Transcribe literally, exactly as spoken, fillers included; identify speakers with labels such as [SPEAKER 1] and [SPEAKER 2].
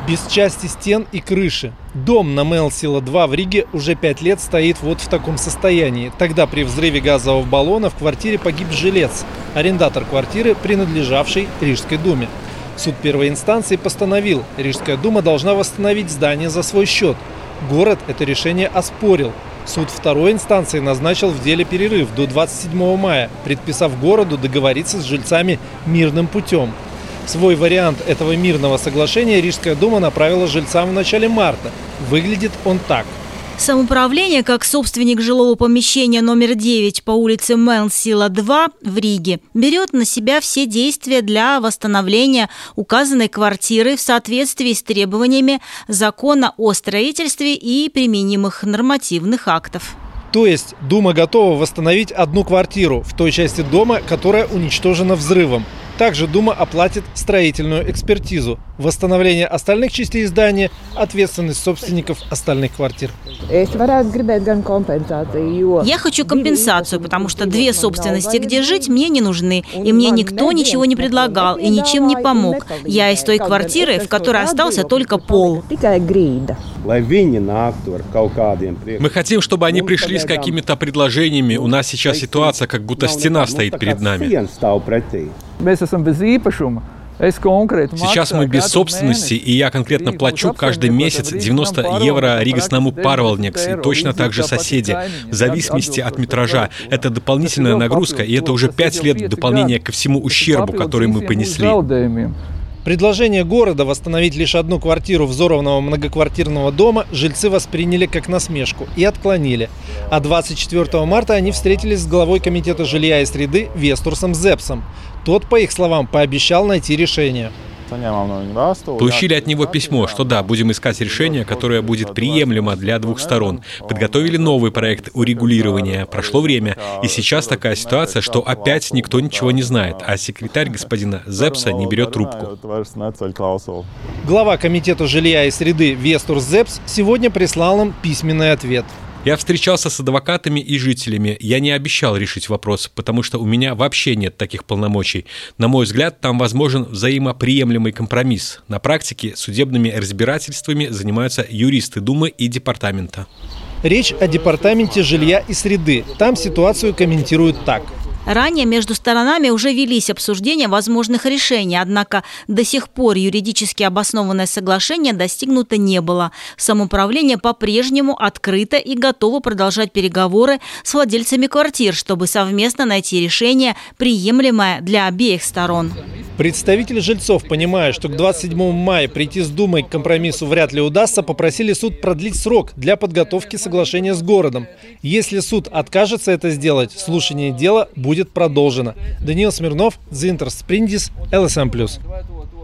[SPEAKER 1] Без части стен и крыши. Дом на Мелсила два в Риге уже пять лет стоит вот в таком состоянии. Тогда при взрыве газового баллона в квартире погиб жилец, арендатор квартиры, принадлежавшей Рижской думе. Суд первой инстанции постановил, Рижская дума должна восстановить здание за свой счет. Город это решение оспорил. Суд второй инстанции назначил в деле перерыв до двадцать седьмого мая, предписав городу договориться с жильцами мирным путем. Свой вариант этого мирного соглашения Рижская дума направила жильцам в начале марта. Выглядит он так.
[SPEAKER 2] Самоуправление, как собственник жилого помещения номер девять по улице Мелсила два в Риге, берет на себя все действия для восстановления указанной квартиры в соответствии с требованиями закона о строительстве и применимых нормативных актов.
[SPEAKER 1] То есть Дума готова восстановить одну квартиру в той части дома, которая уничтожена взрывом. Также Дума оплатит строительную экспертизу. Восстановление остальных частей здания – ответственность собственников остальных квартир.
[SPEAKER 2] Я хочу компенсацию, потому что две собственности, где жить, мне не нужны. И мне никто ничего не предлагал и ничем не помог. Я из той квартиры, в которой остался только пол.
[SPEAKER 3] Мы хотим, чтобы они пришли с какими-то предложениями. У нас сейчас ситуация, как будто стена стоит перед нами. Сейчас мы без собственности, и я конкретно плачу каждый месяц девяносто евро Ригаснаму Парвалдникс, и точно так же соседи, в зависимости от метража. Это дополнительная нагрузка, и это уже пять лет дополнения ко всему ущербу, который мы понесли.
[SPEAKER 1] Предложение города восстановить лишь одну квартиру взорванного многоквартирного дома жильцы восприняли как насмешку и отклонили. А двадцать четвёртого марта они встретились с главой комитета жилья и среды Вестурсом Зепсом. Тот, по их словам, пообещал найти решение.
[SPEAKER 3] Получили от него письмо, что да, будем искать решение, которое будет приемлемо для двух сторон. Подготовили новый проект урегулирования. Прошло время, и сейчас такая ситуация, что опять никто ничего не знает, а секретарь господина Зепса не берет трубку.
[SPEAKER 1] Глава комитета жилья и среды Вестурс Зепс сегодня прислал нам письменный ответ.
[SPEAKER 3] Я встречался с адвокатами и жителями. Я не обещал решить вопрос, потому что у меня вообще нет таких полномочий. На мой взгляд, там возможен взаимоприемлемый компромисс. На практике судебными разбирательствами занимаются юристы Думы и департамента.
[SPEAKER 1] Речь о департаменте жилья и среды. Там ситуацию комментируют так.
[SPEAKER 2] Ранее между сторонами уже велись обсуждения возможных решений, однако до сих пор юридически обоснованное соглашение достигнуто не было. Самоуправление по-прежнему открыто и готово продолжать переговоры с владельцами квартир, чтобы совместно найти решение, приемлемое для обеих сторон.
[SPEAKER 1] Представители жильцов, понимая, что к двадцать седьмому мая прийти с Думой к компромиссу вряд ли удастся, попросили суд продлить срок для подготовки соглашения с городом. Если суд откажется это сделать, слушание дела будет продолжено. Даниил Смирнов, Дзинтерс Сприндис, эл эс эм плюс.